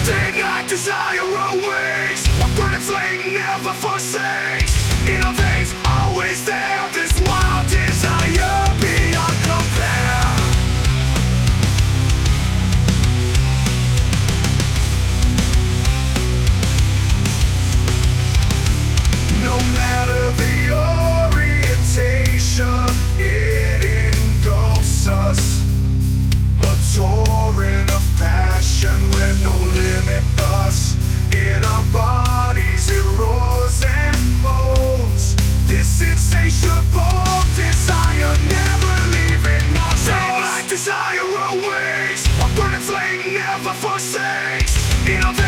They like desire always, a burning flame never forsakes. In our veins, always there, this wild desire beyond compare. No matter the orientation, it engulfs us. A torrent of passion where no limit thus. In our bodies it roars and moans. This insatiable desire never leaving us. Same like desire always, a burning flame never forsakes. In our